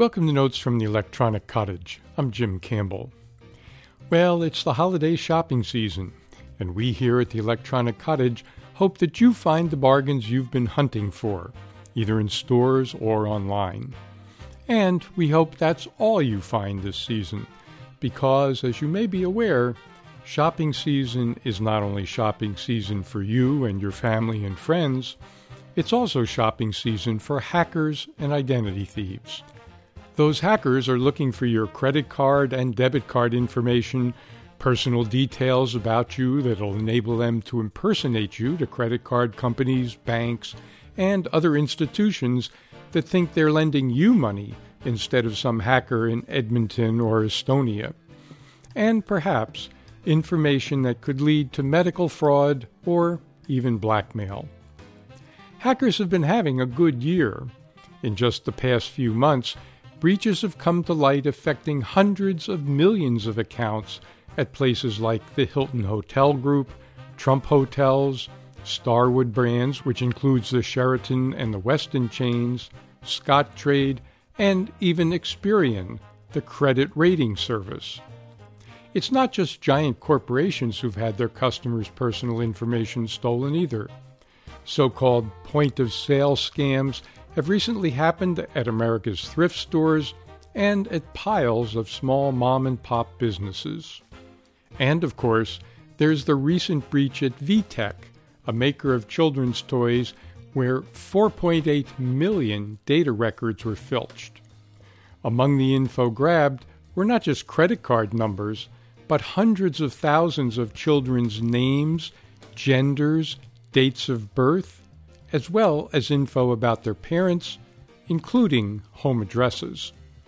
Welcome to Notes from the Electronic Cottage. I'm Jim Campbell. Well, it's the holiday shopping season, and we here at the Electronic Cottage hope that you find the bargains you've been hunting for, either in stores or online. And we hope that's all you find this season, because, as you may be aware, shopping season is not only shopping season for you and your family and friends, it's also shopping season for hackers and identity thieves. Those hackers are looking for your credit card and debit card information, personal details about you that'll enable them to impersonate you to credit card companies, banks, and other institutions that think they're lending you money instead of some hacker in Edmonton or Estonia. And perhaps information that could lead to medical fraud or even blackmail. Hackers have been having a good year. In just the past few months, breaches have come to light affecting hundreds of millions of accounts at places like the Hilton Hotel Group, Trump Hotels, Starwood Brands, which includes the Sheraton and the Westin chains, Scottrade, and even Experian, the credit rating service. It's not just giant corporations who've had their customers' personal information stolen either. So-called point-of-sale scams have recently happened at America's thrift stores and at piles of small mom-and-pop businesses. And, of course, there's the recent breach at VTech, a maker of children's toys, where 4.8 million data records were filched. Among the info grabbed were not just credit card numbers, but hundreds of thousands of children's names, genders, dates of birth, as well as info about their parents, including home addresses.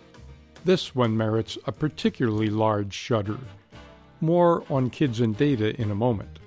This one merits a particularly large shudder. More on kids and data in a moment.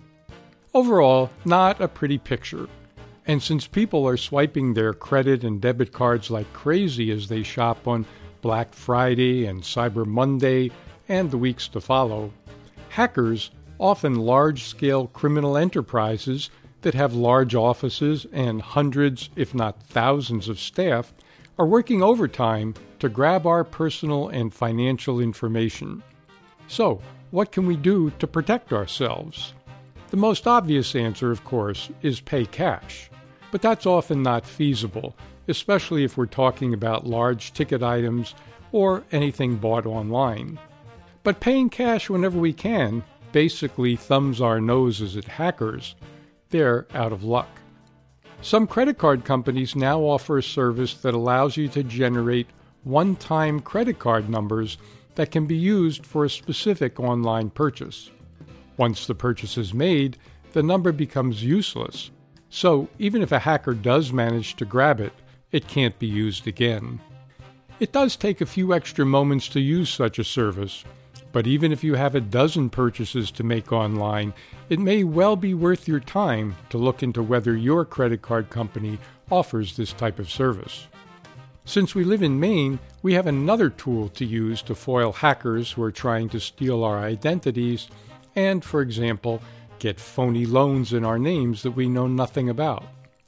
Overall, not a pretty picture. And since people are swiping their credit and debit cards like crazy as they shop on Black Friday and Cyber Monday and the weeks to follow, hackers, often large-scale criminal enterprises that have large offices and hundreds, if not thousands of staff, are working overtime to grab our personal and financial information. So, what can we do to protect ourselves? The most obvious answer, of course, is pay cash. But that's often not feasible, especially if we're talking about large ticket items or anything bought online. But paying cash whenever we can basically thumbs our noses at hackers. They're out of luck. Some credit card companies now offer a service that allows you to generate one-time credit card numbers that can be used for a specific online purchase. Once the purchase is made, the number becomes useless. So even if a hacker does manage to grab it, it can't be used again. It does take a few extra moments to use such a service, but even if you have a dozen purchases to make online, it may well be worth your time to look into whether your credit card company offers this type of service. Since we live in Maine, we have another tool to use to foil hackers who are trying to steal our identities and, for example, get phony loans in our names that we know nothing about.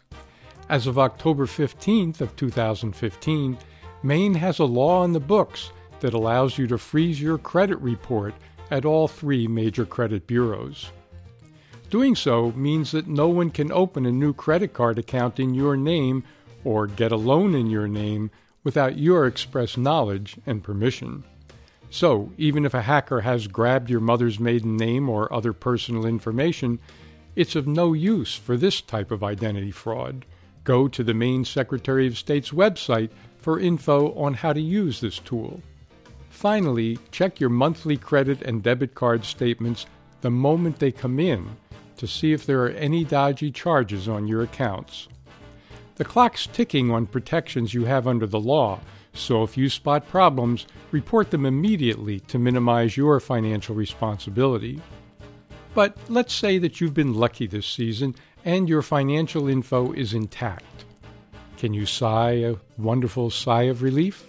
As of October 15th of 2015, Maine has a law on the books that allows you to freeze your credit report at all three major credit bureaus. Doing so means that no one can open a new credit card account in your name or get a loan in your name without your express knowledge and permission. So, even if a hacker has grabbed your mother's maiden name or other personal information, it's of no use for this type of identity fraud. Go to the Maine Secretary of State's website for info on how to use this tool. Finally, check your monthly credit and debit card statements the moment they come in to see if there are any dodgy charges on your accounts. The clock's ticking on protections you have under the law, so if you spot problems, report them immediately to minimize your financial responsibility. But let's say that you've been lucky this season and your financial info is intact. Can you sigh a wonderful sigh of relief?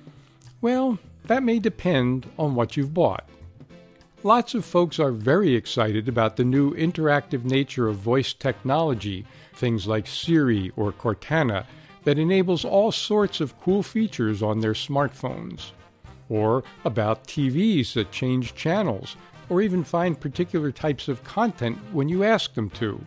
Well, that may depend on what you've bought. Lots of folks are very excited about the new interactive nature of voice technology, things like Siri or Cortana, that enables all sorts of cool features on their smartphones, or about TVs that change channels or even find particular types of content when you ask them to,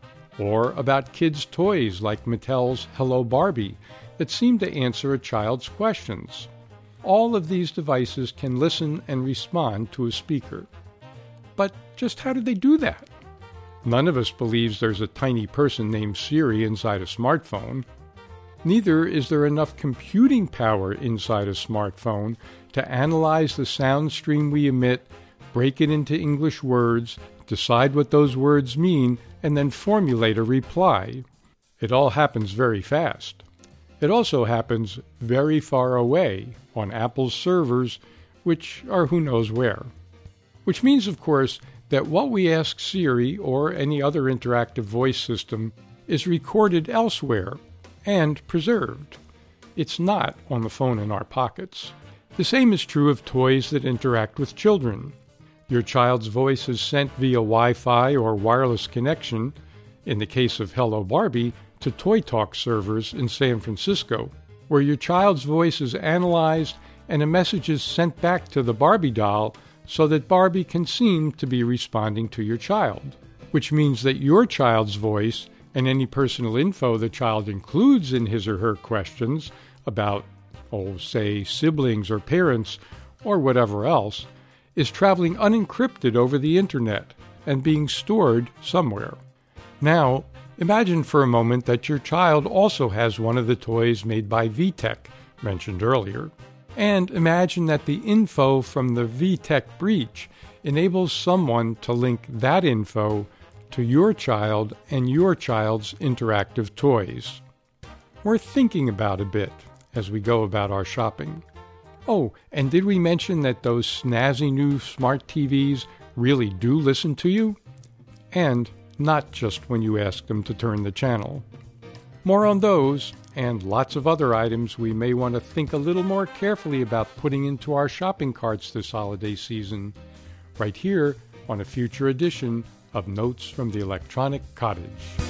or about kids' toys like Mattel's Hello Barbie that seem to answer a child's questions. All of these devices can listen and respond to a speaker. But just how do they do that? None of us believes there's a tiny person named Siri inside a smartphone. Neither is there enough computing power inside a smartphone to analyze the sound stream we emit, break it into English words, decide what those words mean, and then formulate a reply. It all happens very fast. It also happens very far away on Apple's servers, which are who knows where. Which means, of course, that what we ask Siri or any other interactive voice system is recorded elsewhere and preserved. It's not on the phone in our pockets. The same is true of toys that interact with children. Your child's voice is sent via Wi-Fi or wireless connection, in the case of Hello Barbie, to Toy Talk servers in San Francisco, where your child's voice is analyzed and a message is sent back to the Barbie doll so that Barbie can seem to be responding to your child, which means that your child's voice and any personal info the child includes in his or her questions about, say, siblings or parents or whatever else, is traveling unencrypted over the internet and being stored somewhere. Now, imagine for a moment that your child also has one of the toys made by VTech, mentioned earlier. And imagine that the info from the VTech breach enables someone to link that info to your child and your child's interactive toys. Worth thinking about a bit as we go about our shopping. Oh, and did we mention that those snazzy new smart TVs really do listen to you? And not just when you ask them to turn the channel. More on those and lots of other items we may want to think a little more carefully about putting into our shopping carts this holiday season, right here on a future edition of Notes from the Electronic Cottage.